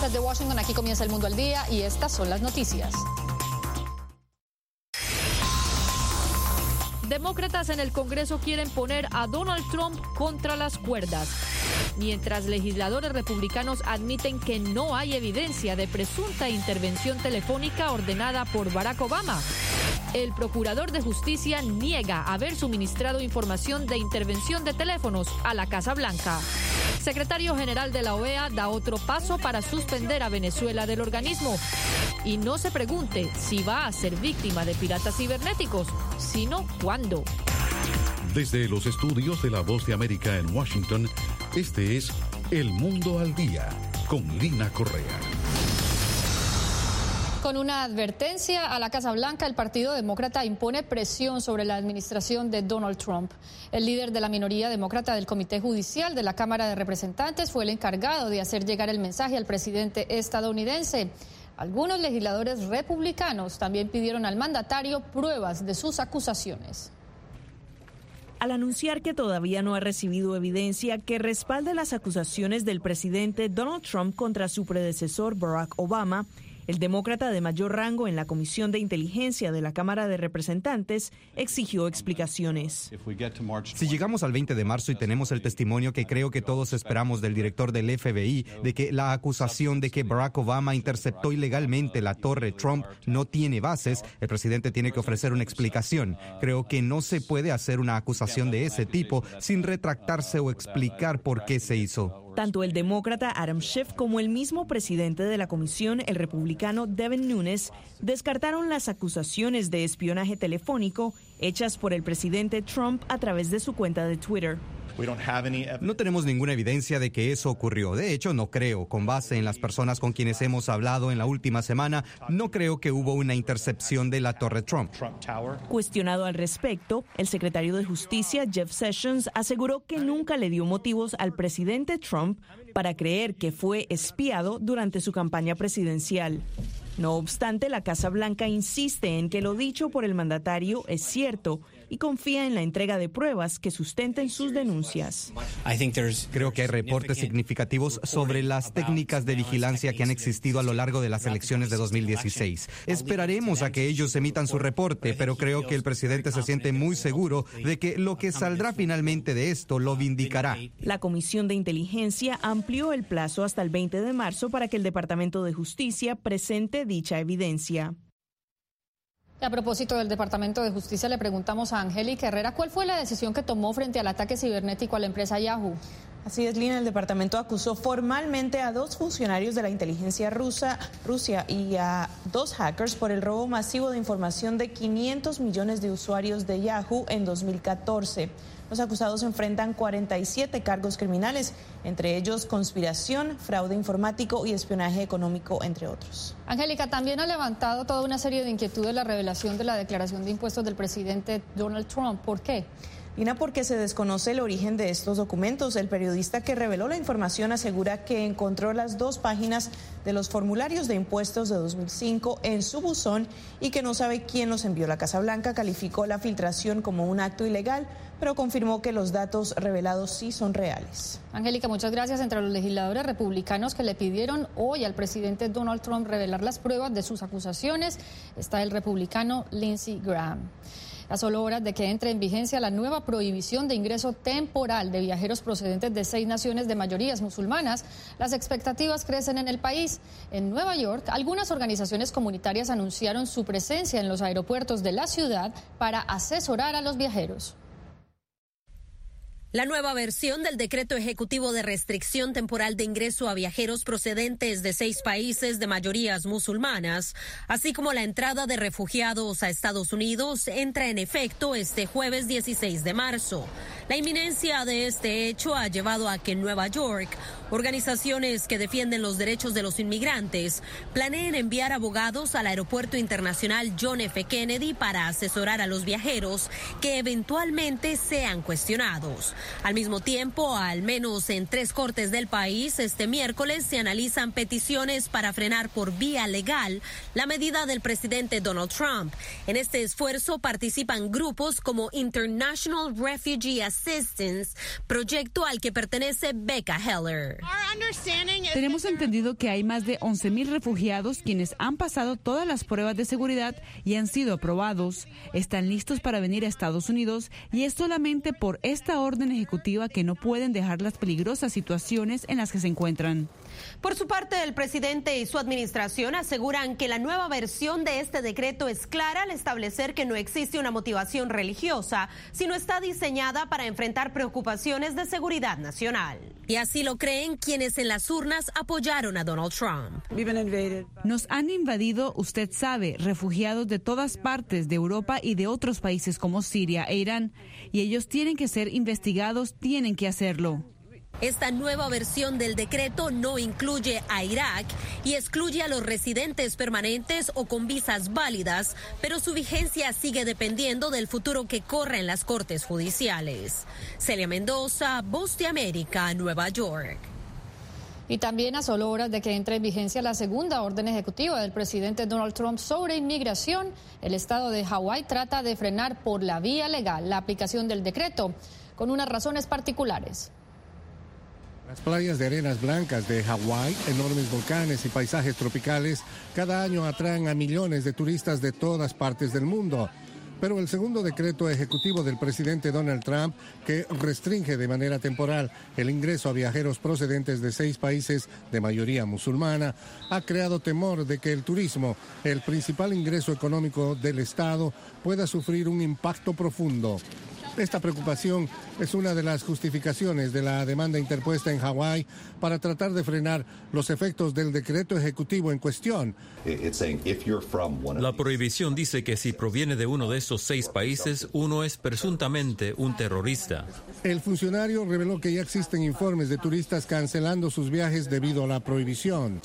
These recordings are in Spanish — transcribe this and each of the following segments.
desde Washington, aquí comienza El Mundo al Día y estas son las noticias. Demócratas en el Congreso quieren poner a Donald Trump contra las cuerdas, mientras legisladores republicanos admiten que no hay evidencia de presunta intervención telefónica ordenada por Barack Obama. El procurador de justicia niega haber suministrado información de intervención de teléfonos a la Casa Blanca. Secretario general de la OEA da otro paso para suspender a Venezuela del organismo. Y no se pregunte si va a ser víctima de piratas cibernéticos, sino cuándo. Desde los estudios de La Voz de América en Washington, este es El Mundo al Día, con Lina Correa. Con una advertencia a la Casa Blanca, el Partido Demócrata impone presión sobre la administración de Donald Trump. El líder de la minoría demócrata del Comité Judicial de la Cámara de Representantes fue el encargado de hacer llegar el mensaje al presidente estadounidense. Algunos legisladores republicanos también pidieron al mandatario pruebas de sus acusaciones. Al anunciar que todavía no ha recibido evidencia que respalde las acusaciones del presidente Donald Trump contra su predecesor Barack Obama, el demócrata de mayor rango en la Comisión de Inteligencia de la Cámara de Representantes exigió explicaciones. Si llegamos al 20 de marzo y tenemos el testimonio que creo que todos esperamos del director del FBI, de que la acusación de que Barack Obama interceptó ilegalmente la Torre Trump no tiene bases, el presidente tiene que ofrecer una explicación. Creo que no se puede hacer una acusación de ese tipo sin retractarse o explicar por qué se hizo. Tanto el demócrata Adam Schiff como el mismo presidente de la comisión, el republicano Devin Nunes, descartaron las acusaciones de espionaje telefónico hechas por el presidente Trump a través de su cuenta de Twitter. No tenemos ninguna evidencia de que eso ocurrió. De hecho, no creo. Con base en las personas con quienes hemos hablado en la última semana, no creo que hubo una intercepción de la Torre Trump. Cuestionado al respecto, el secretario de Justicia, Jeff Sessions, aseguró que nunca le dio motivos al presidente Trump para creer que fue espiado durante su campaña presidencial. No obstante, la Casa Blanca insiste en que lo dicho por el mandatario es cierto y confía en la entrega de pruebas que sustenten sus denuncias. Creo que hay reportes significativos sobre las técnicas de vigilancia que han existido a lo largo de las elecciones de 2016. Esperaremos a que ellos emitan su reporte, pero creo que el presidente se siente muy seguro de que lo que saldrá finalmente de esto lo vindicará. La Comisión de Inteligencia amplió el plazo hasta el 20 de marzo para que el Departamento de Justicia presente dicha evidencia. A propósito del Departamento de Justicia, le preguntamos a Angélica Herrera cuál fue la decisión que tomó frente al ataque cibernético a la empresa Yahoo. Así es, Lina, el departamento acusó formalmente a 2 funcionarios de la inteligencia Rusia y a 2 hackers por el robo masivo de información de 500 millones de usuarios de Yahoo en 2014. Los acusados enfrentan 47 cargos criminales, entre ellos conspiración, fraude informático y espionaje económico, entre otros. Angélica, también ha levantado toda una serie de inquietudes la revelación de la declaración de impuestos del presidente Donald Trump. ¿Por qué? Lina, porque se desconoce el origen de estos documentos. El periodista que reveló la información asegura que encontró las 2 páginas de los formularios de impuestos de 2005 en su buzón y que no sabe quién los envió. La Casa Blanca calificó la filtración como un acto ilegal, pero confirmó que los datos revelados sí son reales. Angélica, muchas gracias. Entre los legisladores republicanos que le pidieron hoy al presidente Donald Trump revelar las pruebas de sus acusaciones está el republicano Lindsey Graham. A solo horas de que entre en vigencia la nueva prohibición de ingreso temporal de viajeros procedentes de 6 naciones de mayorías musulmanas, las expectativas crecen en el país. En Nueva York, algunas organizaciones comunitarias anunciaron su presencia en los aeropuertos de la ciudad para asesorar a los viajeros. La nueva versión del decreto ejecutivo de restricción temporal de ingreso a viajeros procedentes de 6 países de mayorías musulmanas, así como la entrada de refugiados a Estados Unidos, entra en efecto este jueves 16 de marzo. La inminencia de este hecho ha llevado a que en Nueva York, organizaciones que defienden los derechos de los inmigrantes planeen enviar abogados al Aeropuerto Internacional John F. Kennedy para asesorar a los viajeros que eventualmente sean cuestionados. Al mismo tiempo, al menos en 3 cortes del país, este miércoles se analizan peticiones para frenar por vía legal la medida del presidente Donald Trump. En este esfuerzo participan grupos como International Refugee Assistance, proyecto al que pertenece Becca Heller. Tenemos entendido que hay más de 11,000 refugiados quienes han pasado todas las pruebas de seguridad y han sido aprobados. Están listos para venir a Estados Unidos y es solamente por esta orden ejecutiva que no pueden dejar las peligrosas situaciones en las que se encuentran. Por su parte, el presidente y su administración aseguran que la nueva versión de este decreto es clara al establecer que no existe una motivación religiosa, sino está diseñada para enfrentar preocupaciones de seguridad nacional. Y así lo creen quienes en las urnas apoyaron a Donald Trump. Nos han invadido, usted sabe, refugiados de todas partes de Europa y de otros países como Siria e Irán, y ellos tienen que ser investigados, tienen que hacerlo. Esta nueva versión del decreto no incluye a Irak y excluye a los residentes permanentes o con visas válidas, pero su vigencia sigue dependiendo del futuro que corra en las cortes judiciales. Celia Mendoza, Voz de América, Nueva York. Y también a solo horas de que entre en vigencia la segunda orden ejecutiva del presidente Donald Trump sobre inmigración, el estado de Hawái trata de frenar por la vía legal la aplicación del decreto, con unas razones particulares. Las playas de arenas blancas de Hawái, enormes volcanes y paisajes tropicales, cada año atraen a millones de turistas de todas partes del mundo. Pero el segundo decreto ejecutivo del presidente Donald Trump, que restringe de manera temporal el ingreso a viajeros procedentes de 6 países de mayoría musulmana, ha creado temor de que el turismo, el principal ingreso económico del estado, pueda sufrir un impacto profundo. Esta preocupación es una de las justificaciones de la demanda interpuesta en Hawái para tratar de frenar los efectos del decreto ejecutivo en cuestión. La prohibición dice que si proviene de uno de esos 6 países, uno es presuntamente un terrorista. El funcionario reveló que ya existen informes de turistas cancelando sus viajes debido a la prohibición.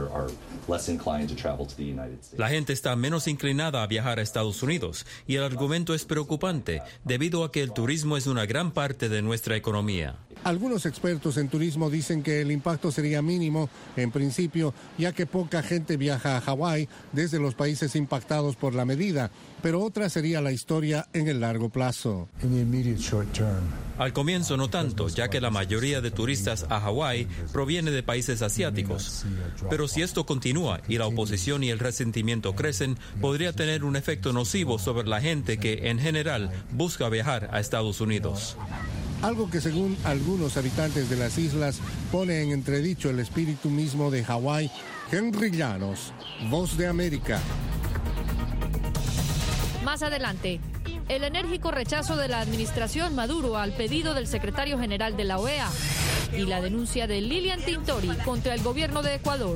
La gente está menos inclinada a viajar a Estados Unidos y el argumento es preocupante debido a que el turismo es una gran parte de nuestra economía. Algunos expertos en turismo dicen que el impacto sería mínimo en principio, ya que poca gente viaja a Hawái desde los países impactados por la medida, pero otra sería la historia en el largo plazo. Al comienzo no tanto, ya que la mayoría de turistas a Hawái proviene de países asiáticos. Pero si esto continúa y la oposición y el resentimiento crecen, podría tener un efecto nocivo sobre la gente que, en general, busca viajar a Estados Unidos. Algo que, según algunos habitantes de las islas, pone en entredicho el espíritu mismo de Hawái. Henry Llanos, Voz de América. Más adelante, el enérgico rechazo de la administración Maduro al pedido del secretario general de la OEA y la denuncia de Lilian Tintori contra el gobierno de Ecuador.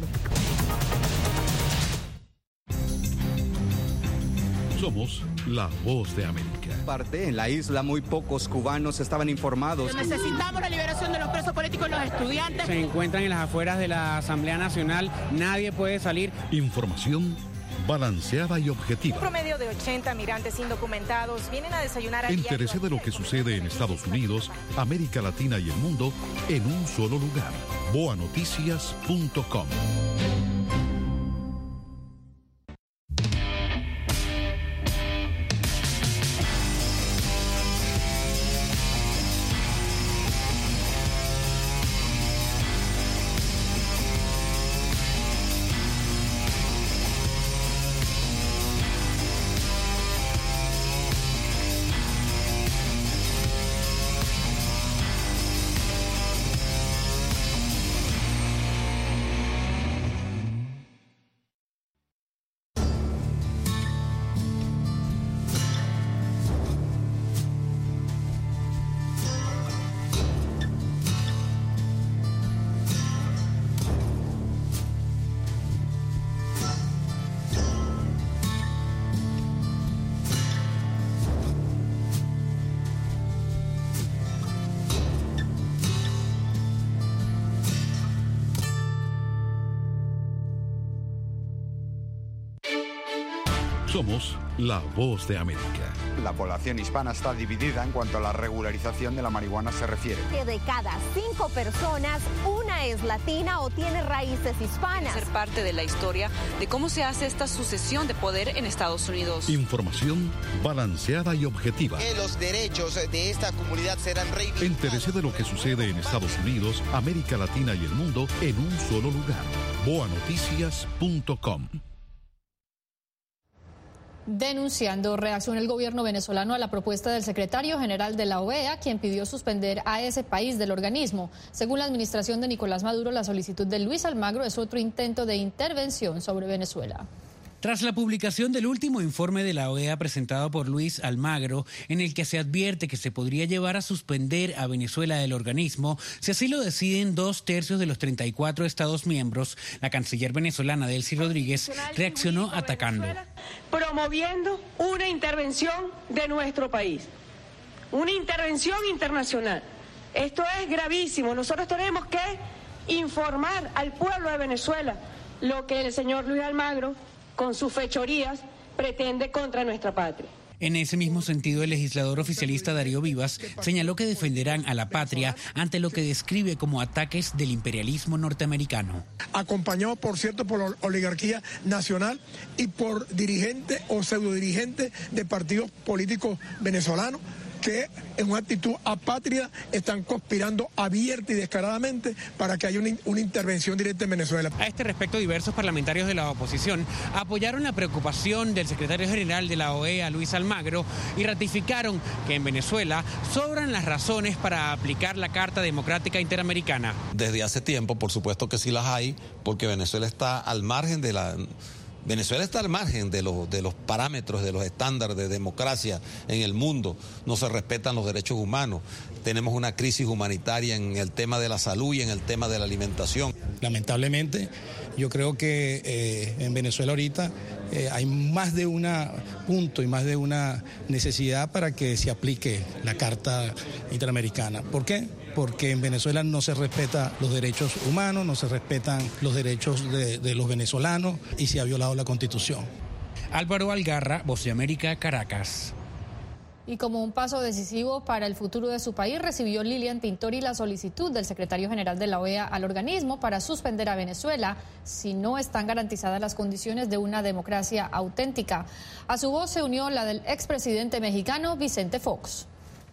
Somos la Voz de América. En la isla muy pocos cubanos estaban informados. Necesitamos la liberación de los presos políticos y los estudiantes. Se encuentran en las afueras de la Asamblea Nacional, nadie puede salir. Información balanceada y objetiva. Un promedio de 80 migrantes indocumentados vienen a desayunar a diario. Entérese de lo que sucede en Estados Unidos, América Latina y el mundo en un solo lugar. boanoticias.com. Somos la voz de América. La población hispana está dividida en cuanto a la regularización de la marihuana se refiere. Que de cada 5 personas, una es latina o tiene raíces hispanas. Ser parte de la historia de cómo se hace esta sucesión de poder en Estados Unidos. Información balanceada y objetiva. Que los derechos de esta comunidad serán reivindicados. Entérese de lo que sucede en Estados Unidos, América Latina y el mundo en un solo lugar. boanoticias.com. Denunciando, reaccionó el gobierno venezolano a la propuesta del secretario general de la OEA, quien pidió suspender a ese país del organismo. Según la administración de Nicolás Maduro, la solicitud de Luis Almagro es otro intento de intervención sobre Venezuela. Tras la publicación del último informe de la OEA presentado por Luis Almagro, en el que se advierte que se podría llevar a suspender a Venezuela del organismo, si así lo deciden 2/3 de los 34 Estados miembros, la canciller venezolana Delcy Rodríguez reaccionó atacando. Promoviendo una intervención de nuestro país, una intervención internacional. Esto es gravísimo. Nosotros tenemos que informar al pueblo de Venezuela lo que el señor Luis Almagro, con sus fechorías, pretende contra nuestra patria. En ese mismo sentido, el legislador oficialista Darío Vivas señaló que defenderán a la patria ante lo que describe como ataques del imperialismo norteamericano. Acompañado, por cierto, por la oligarquía nacional y por dirigentes o pseudodirigentes de partidos políticos venezolanos que en una actitud apátrida están conspirando abierta y descaradamente para que haya una intervención directa en Venezuela. A este respecto, diversos parlamentarios de la oposición apoyaron la preocupación del secretario general de la OEA, Luis Almagro, y ratificaron que en Venezuela sobran las razones para aplicar la Carta Democrática Interamericana. Desde hace tiempo, por supuesto que sí las hay, porque Venezuela está al margen de los parámetros, de los estándares de democracia en el mundo. No se respetan los derechos humanos. Tenemos una crisis humanitaria en el tema de la salud y en el tema de la alimentación. Lamentablemente, yo creo que en Venezuela ahorita hay más de un punto y más de una necesidad para que se aplique la Carta Interamericana. ¿Por qué? Porque en Venezuela no se respetan los derechos humanos, no se respetan los derechos de los venezolanos y se ha violado la Constitución. Álvaro Algarra, Voz de América, Caracas. Y como un paso decisivo para el futuro de su país, recibió Lilian Tintori la solicitud del secretario general de la OEA al organismo para suspender a Venezuela si no están garantizadas las condiciones de una democracia auténtica. A su voz se unió la del expresidente mexicano Vicente Fox.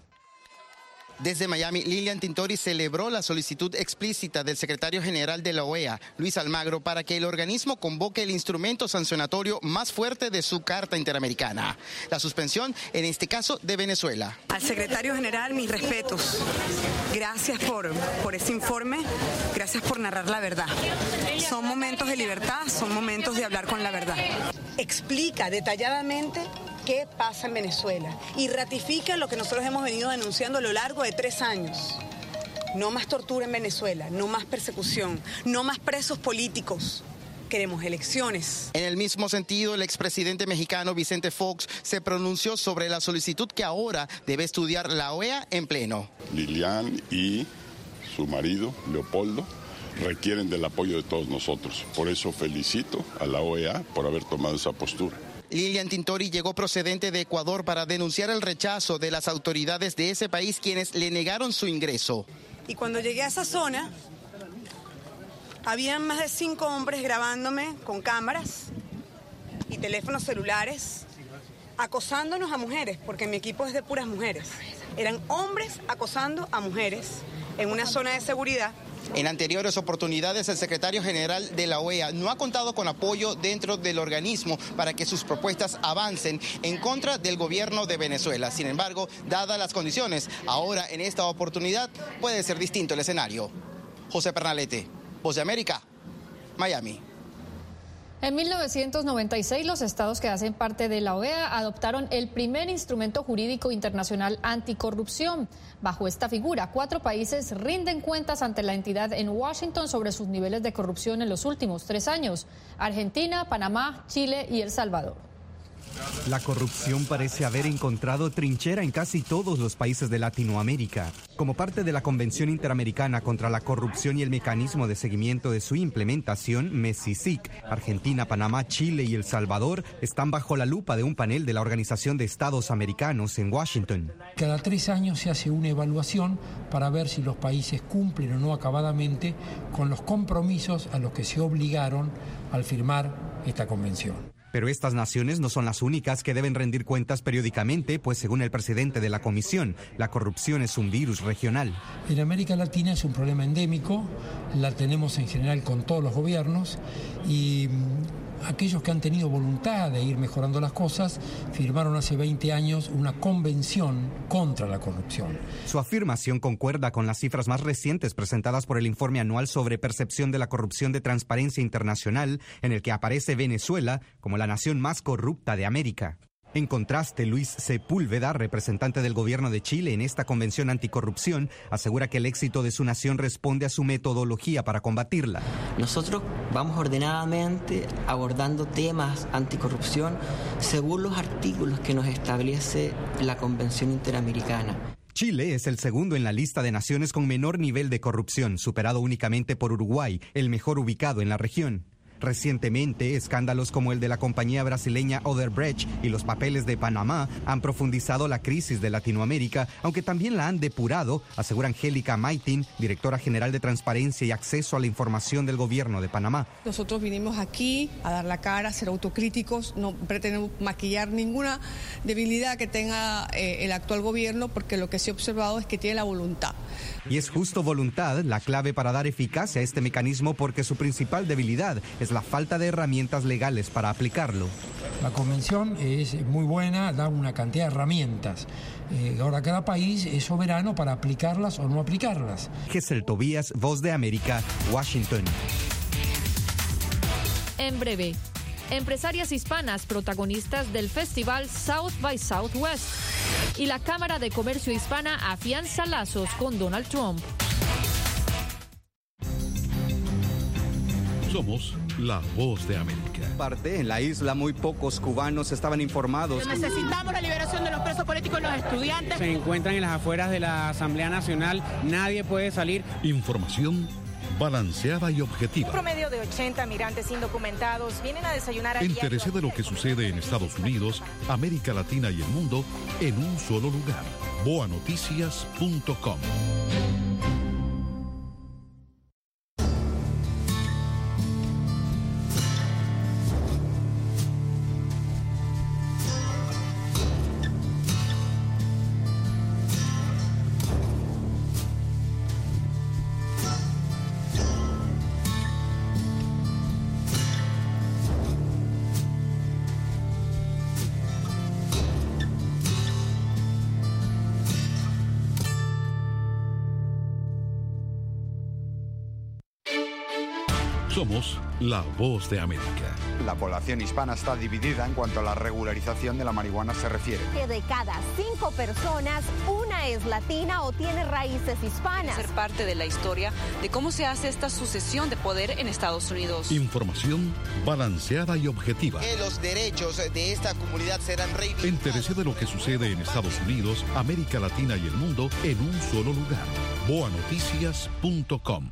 Desde Miami, Lilian Tintori celebró la solicitud explícita del secretario general de la OEA, Luis Almagro, para que el organismo convoque el instrumento sancionatorio más fuerte de su Carta Interamericana, la suspensión, en este caso, de Venezuela. Al secretario general, mis respetos. Gracias por ese informe, gracias por narrar la verdad. Son momentos de libertad, son momentos de hablar con la verdad. Explica detalladamente qué pasa en Venezuela y ratifica lo que nosotros hemos venido denunciando a lo largo de 3 años. No más tortura en Venezuela, no más persecución, no más presos políticos. Queremos elecciones. En el mismo sentido, el expresidente mexicano Vicente Fox se pronunció sobre la solicitud que ahora debe estudiar la OEA en pleno. Lilian y su marido, Leopoldo, requieren del apoyo de todos nosotros. Por eso felicito a la OEA por haber tomado esa postura. Lilian Tintori llegó procedente de Ecuador para denunciar el rechazo de las autoridades de ese país, quienes le negaron su ingreso. Y cuando llegué a esa zona, habían más de 5 hombres grabándome con cámaras y teléfonos celulares, acosándonos a mujeres, porque mi equipo es de puras mujeres. Eran hombres acosando a mujeres en una zona de seguridad. En anteriores oportunidades, el secretario general de la OEA no ha contado con apoyo dentro del organismo para que sus propuestas avancen en contra del gobierno de Venezuela. Sin embargo, dadas las condiciones, ahora en esta oportunidad puede ser distinto el escenario. José Pernalete, Voz de América, Miami. En 1996, los estados que hacen parte de la OEA adoptaron el primer instrumento jurídico internacional anticorrupción. Bajo esta figura, 4 países rinden cuentas ante la entidad en Washington sobre sus niveles de corrupción en los últimos 3 años: Argentina, Panamá, Chile y El Salvador. La corrupción parece haber encontrado trinchera en casi todos los países de Latinoamérica. Como parte de la Convención Interamericana contra la Corrupción y el mecanismo de seguimiento de su implementación, MESICIC, Argentina, Panamá, Chile y El Salvador están bajo la lupa de un panel de la Organización de Estados Americanos en Washington. Cada 3 años se hace una evaluación para ver si los países cumplen o no acabadamente con los compromisos a los que se obligaron al firmar esta convención. Pero estas naciones no son las únicas que deben rendir cuentas periódicamente, pues según el presidente de la Comisión, la corrupción es un virus regional. En América Latina es un problema endémico, la tenemos en general con todos los gobiernos y aquellos que han tenido voluntad de ir mejorando las cosas firmaron hace 20 años una convención contra la corrupción. Su afirmación concuerda con las cifras más recientes presentadas por el informe anual sobre percepción de la corrupción de Transparencia Internacional, en el que aparece Venezuela como la nación más corrupta de América. En contraste, Luis Sepúlveda, representante del gobierno de Chile en esta convención anticorrupción, asegura que el éxito de su nación responde a su metodología para combatirla. Nosotros vamos ordenadamente abordando temas anticorrupción según los artículos que nos establece la Convención Interamericana. Chile es el segundo en la lista de naciones con menor nivel de corrupción, superado únicamente por Uruguay, el mejor ubicado en la región. Recientemente, escándalos como el de la compañía brasileña Odebrecht y los papeles de Panamá han profundizado la crisis de Latinoamérica, aunque también la han depurado, asegura Angélica Maitin, directora general de Transparencia y Acceso a la Información del Gobierno de Panamá. Nosotros vinimos aquí a dar la cara, a ser autocríticos, no pretendemos maquillar ninguna debilidad que tenga el actual gobierno, porque lo que se ha observado es que tiene la voluntad. Y es justo voluntad la clave para dar eficacia a este mecanismo, porque su principal debilidad es la falta de herramientas legales para aplicarlo. La convención es muy buena, da una cantidad de herramientas. Ahora cada país es soberano para aplicarlas o no aplicarlas. Gesell Tobías, Voz de América, Washington. En breve, empresarias hispanas protagonistas del festival South by Southwest. Y la Cámara de Comercio Hispana afianza lazos con Donald Trump. Somos la Voz de América. En la isla muy pocos cubanos estaban informados. Necesitamos la liberación de los presos políticos y los estudiantes. Se encuentran en las afueras de la Asamblea Nacional, nadie puede salir. Información balanceada y objetiva. Un promedio de 80 migrantes indocumentados vienen a desayunar al Entérese de lo que sucede en Estados Unidos, América Latina y el mundo en un solo lugar. boanoticias.com. Somos la Voz de América. La población hispana está dividida en cuanto a la regularización de la marihuana se refiere. Que de cada 5 personas, una es latina o tiene raíces hispanas. Ser parte de la historia de cómo se hace esta sucesión de poder en Estados Unidos. Información balanceada y objetiva. Que los derechos de esta comunidad serán reivindicados. Entérese de lo que sucede en Estados Unidos, América Latina y el mundo en un solo lugar. boanoticias.com.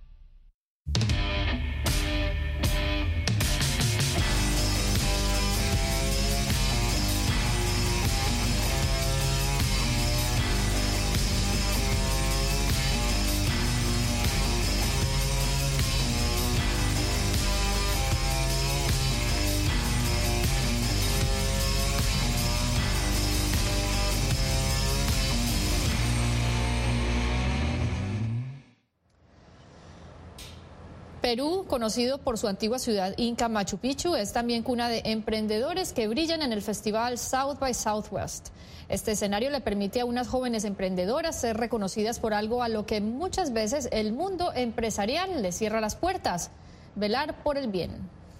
Perú, conocido por su antigua ciudad inca Machu Picchu, es también cuna de emprendedores que brillan en el festival South by Southwest. Este escenario le permite a unas jóvenes emprendedoras ser reconocidas por algo a lo que muchas veces el mundo empresarial les cierra las puertas: velar por el bien.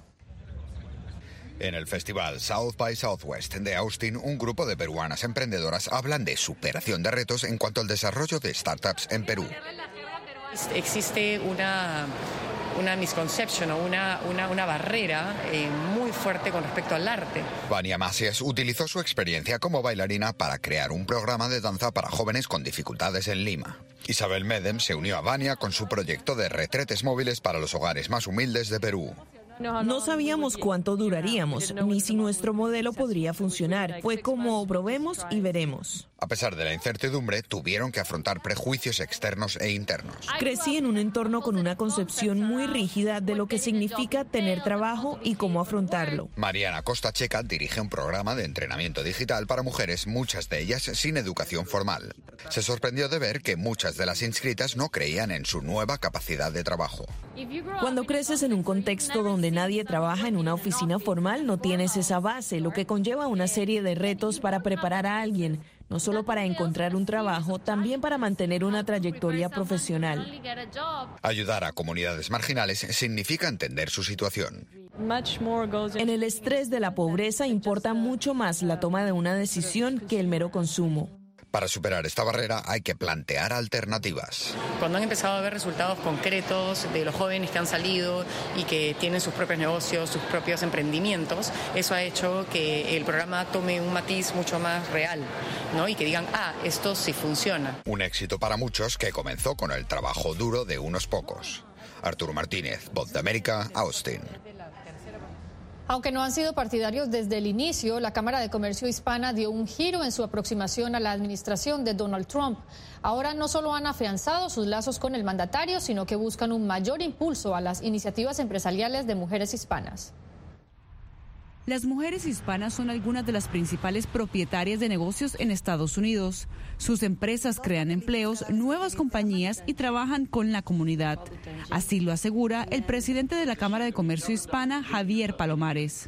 En el festival South by Southwest de Austin, un grupo de peruanas emprendedoras hablan de superación de retos en cuanto al desarrollo de startups en Perú. Existe una misconception o una barrera muy fuerte con respecto al arte. Vania Masies utilizó su experiencia como bailarina para crear un programa de danza para jóvenes con dificultades en Lima. Isabel Medem se unió a Vania con su proyecto de retretes móviles para los hogares más humildes de Perú. No sabíamos cuánto duraríamos, ni si nuestro modelo podría funcionar. Fue como probemos y veremos. A pesar de la incertidumbre, tuvieron que afrontar prejuicios externos e internos. Crecí en un entorno con una concepción muy rígida de lo que significa tener trabajo y cómo afrontarlo. Mariana Costa Checa dirige un programa de entrenamiento digital para mujeres, muchas de ellas sin educación formal. Se sorprendió de ver que muchas de las inscritas no creían en su nueva capacidad de trabajo. Cuando creces en un contexto donde nadie trabaja en una oficina formal, no tienes esa base, lo que conlleva una serie de retos para preparar a alguien. No solo para encontrar un trabajo, también para mantener una trayectoria profesional. Ayudar a comunidades marginales significa entender su situación. En el estrés de la pobreza importa mucho más la toma de una decisión que el mero consumo. Para superar esta barrera hay que plantear alternativas. Cuando han empezado a ver resultados concretos de los jóvenes que han salido y que tienen sus propios negocios, sus propios emprendimientos, eso ha hecho que el programa tome un matiz mucho más real, ¿no? Y que digan, esto sí funciona. Un éxito para muchos que comenzó con el trabajo duro de unos pocos. Arturo Martínez, Voz de América, Austin. Aunque no han sido partidarios desde el inicio, la Cámara de Comercio Hispana dio un giro en su aproximación a la administración de Donald Trump. Ahora no solo han afianzado sus lazos con el mandatario, sino que buscan un mayor impulso a las iniciativas empresariales de mujeres hispanas. Las mujeres hispanas son algunas de las principales propietarias de negocios en Estados Unidos. Sus empresas crean empleos, nuevas compañías y trabajan con la comunidad. Así lo asegura el presidente de la Cámara de Comercio Hispana, Javier Palomares.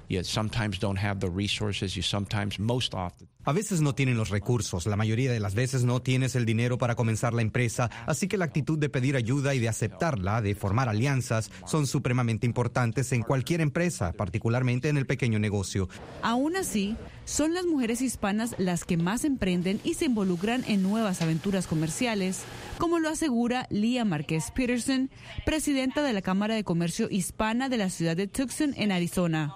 A veces no tienen los recursos, la mayoría de las veces no tienes el dinero para comenzar la empresa, así que la actitud de pedir ayuda y de aceptarla, de formar alianzas, son supremamente importantes en cualquier empresa, particularmente en el pequeño negocio. Aún así, son las mujeres hispanas las que más emprenden y se involucran en nuevas aventuras comerciales, como lo asegura Lía Márquez Peterson, presidenta de la Cámara de Comercio Hispana de la ciudad de Tucson, en Arizona.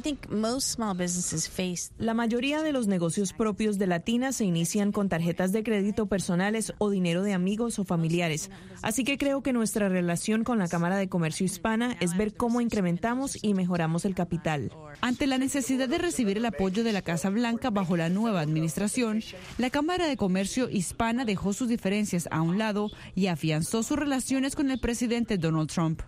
La mayoría de los negocios propios de Latinas se inician con tarjetas de crédito personales o dinero de amigos o familiares. Así que creo que nuestra relación con la Cámara de Comercio Hispana es ver cómo incrementamos y mejoramos el capital. Ante la necesidad de recibir el apoyo de la Casa Blanca bajo la nueva administración, la Cámara de Comercio Hispana dejó sus diferencias a un lado y afianzó sus relaciones con el presidente Donald Trump.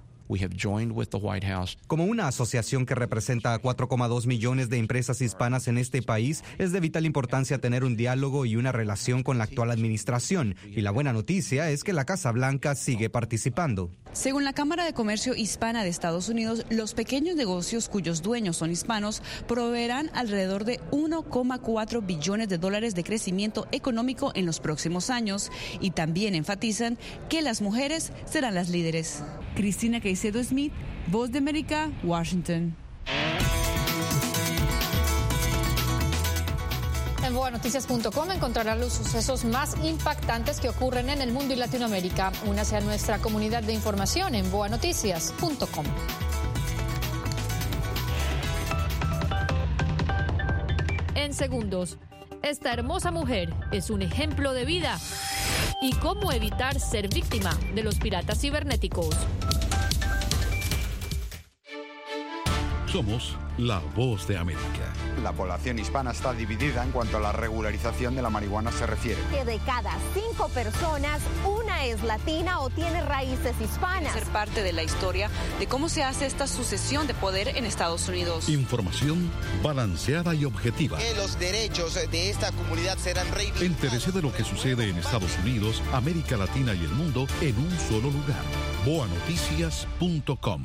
Como una asociación que representa a 4,2 millones de empresas hispanas en este país, es de vital importancia tener un diálogo y una relación con la actual administración. Y la buena noticia es que la Casa Blanca sigue participando. Según la Cámara de Comercio Hispana de Estados Unidos, los pequeños negocios cuyos dueños son hispanos proveerán alrededor de $1,4 billones de crecimiento económico en los próximos años, y también enfatizan que las mujeres serán las líderes. Cristina Caicedo Smith, Voz de América, Washington. En boanoticias.com encontrará los sucesos más impactantes que ocurren en el mundo y Latinoamérica. Únase a nuestra comunidad de información en boanoticias.com. En segundos, esta hermosa mujer es un ejemplo de vida. ¿Y cómo evitar ser víctima de los piratas cibernéticos? Somos la Voz de América. La población hispana está dividida en cuanto a la regularización de la marihuana se refiere. Que de cada 5 personas, una es latina o tiene raíces hispanas. Ser parte de la historia de cómo se hace esta sucesión de poder en Estados Unidos. Información balanceada y objetiva. Que los derechos de esta comunidad serán reivindicados. Entérese de lo que sucede en Estados Unidos, América Latina y el mundo en un solo lugar. boanoticias.com.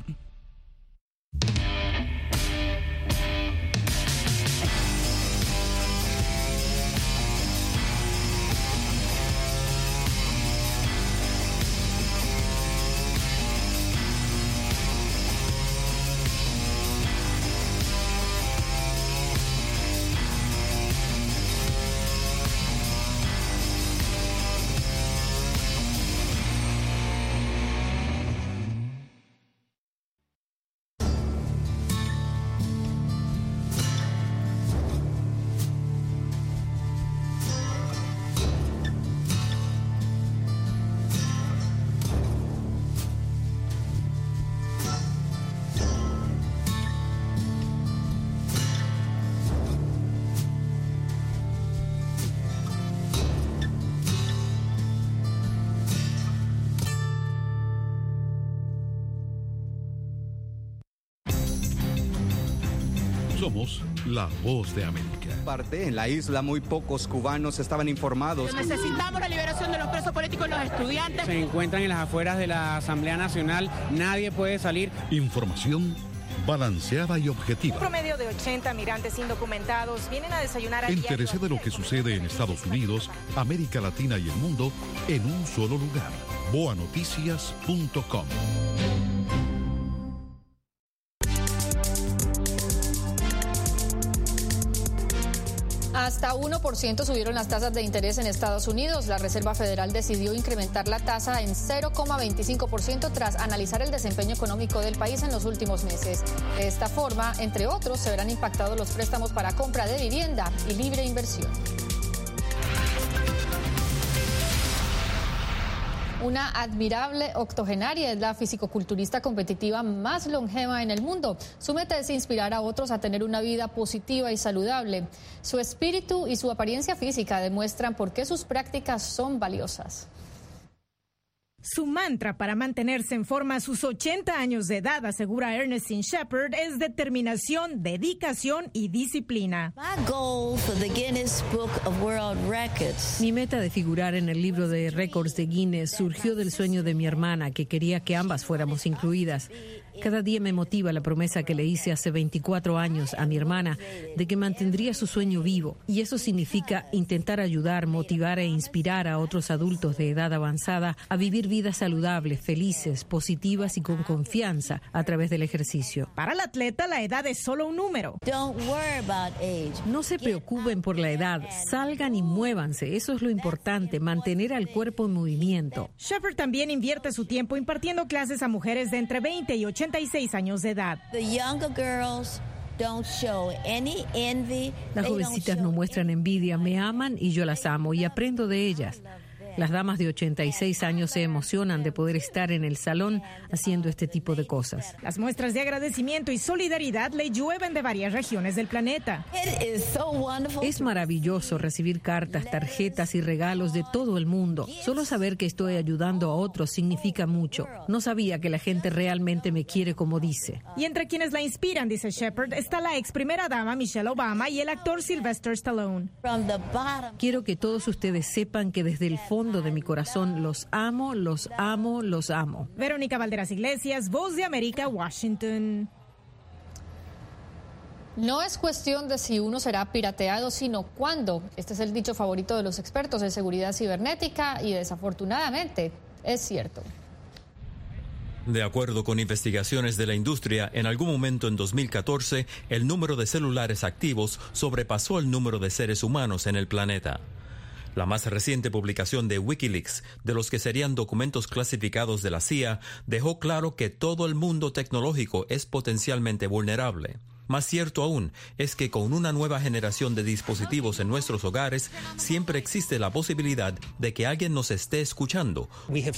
Somos la voz de América. En la isla muy pocos cubanos estaban informados. Necesitamos la liberación de los presos políticos y los estudiantes. Se encuentran en las afueras de la Asamblea Nacional, nadie puede salir. Información balanceada y objetiva. Un promedio de 80 migrantes indocumentados vienen a desayunar a diario. Entérese de lo que sucede en Estados Unidos, América Latina y el mundo en un solo lugar. boanoticias.com. Hasta 1% subieron las tasas de interés en Estados Unidos. La Reserva Federal decidió incrementar la tasa en 0,25% tras analizar el desempeño económico del país en los últimos meses. De esta forma, entre otros, se verán impactados los préstamos para compra de vivienda y libre inversión. Una admirable octogenaria es la fisicoculturista competitiva más longeva en el mundo. Su meta es inspirar a otros a tener una vida positiva y saludable. Su espíritu y su apariencia física demuestran por qué sus prácticas son valiosas. Su mantra para mantenerse en forma a sus 80 años de edad, asegura Ernestine Shepard, es determinación, dedicación y disciplina. Mi meta de figurar en el libro de récords de Guinness surgió del sueño de mi hermana, que quería que ambas fuéramos incluidas. Cada día me motiva la promesa que le hice hace 24 años a mi hermana de que mantendría su sueño vivo. Y eso significa intentar ayudar, motivar e inspirar a otros adultos de edad avanzada a vivir vidas saludables, felices, positivas y con confianza a través del ejercicio. Para el atleta, la edad es solo un número. No se preocupen por la edad, salgan y muévanse. Eso es lo importante, mantener al cuerpo en movimiento. Shepard también invierte su tiempo impartiendo clases a mujeres de entre 20 y 86 años de edad. Las jovencitas no muestran envidia, me aman y yo las amo y aprendo de ellas. Las damas de 86 años se emocionan de poder estar en el salón haciendo este tipo de cosas. Las muestras de agradecimiento y solidaridad le llueven de varias regiones del planeta. Es maravilloso recibir cartas, tarjetas y regalos de todo el mundo. Solo saber que estoy ayudando a otros significa mucho. No sabía que la gente realmente me quiere como dice. Y entre quienes la inspiran, dice Shepard, está la ex primera dama Michelle Obama y el actor Sylvester Stallone. Quiero que todos ustedes sepan que desde el fondo de mi corazón los amo, los amo, los amo. Verónica Valderas Iglesias, Voz de América, Washington. No es cuestión de si uno será pirateado, sino cuándo. Este es el dicho favorito de los expertos en seguridad cibernética y desafortunadamente es cierto. De acuerdo con investigaciones de la industria, en algún momento en 2014, el número de celulares activos sobrepasó el número de seres humanos en el planeta. La más reciente publicación de Wikileaks, de los que serían documentos clasificados de la CIA, dejó claro que todo el mundo tecnológico es potencialmente vulnerable. Más cierto aún es que con una nueva generación de dispositivos en nuestros hogares, siempre existe la posibilidad de que alguien nos esté escuchando.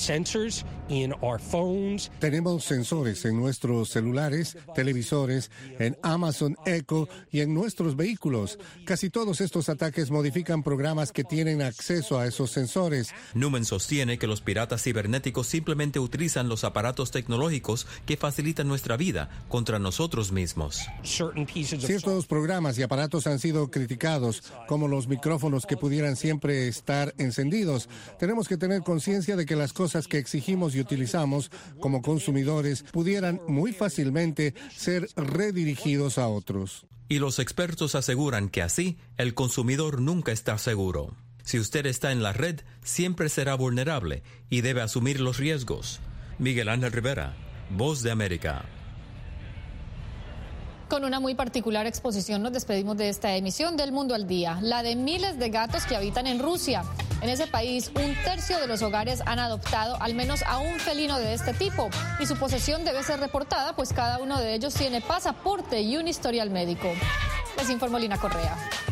Tenemos sensores en nuestros celulares, televisores, en Amazon Echo y en nuestros vehículos. Casi todos estos ataques modifican programas que tienen acceso a esos sensores. Newman sostiene que los piratas cibernéticos simplemente utilizan los aparatos tecnológicos que facilitan nuestra vida contra nosotros mismos. Ciertos programas y aparatos han sido criticados, como los micrófonos que pudieran siempre estar encendidos. Tenemos que tener conciencia de que las cosas que exigimos y utilizamos como consumidores pudieran muy fácilmente ser redirigidos a otros. Y los expertos aseguran que así el consumidor nunca está seguro. Si usted está en la red, siempre será vulnerable y debe asumir los riesgos. Miguel Ángel Rivera, Voz de América. Con una muy particular exposición nos despedimos de esta emisión del Mundo al Día, la de miles de gatos que habitan en Rusia. En ese país, 1/3 de los hogares han adoptado al menos a un felino de este tipo y su posesión debe ser reportada, pues cada uno de ellos tiene pasaporte y un historial médico. Les informó Lina Correa.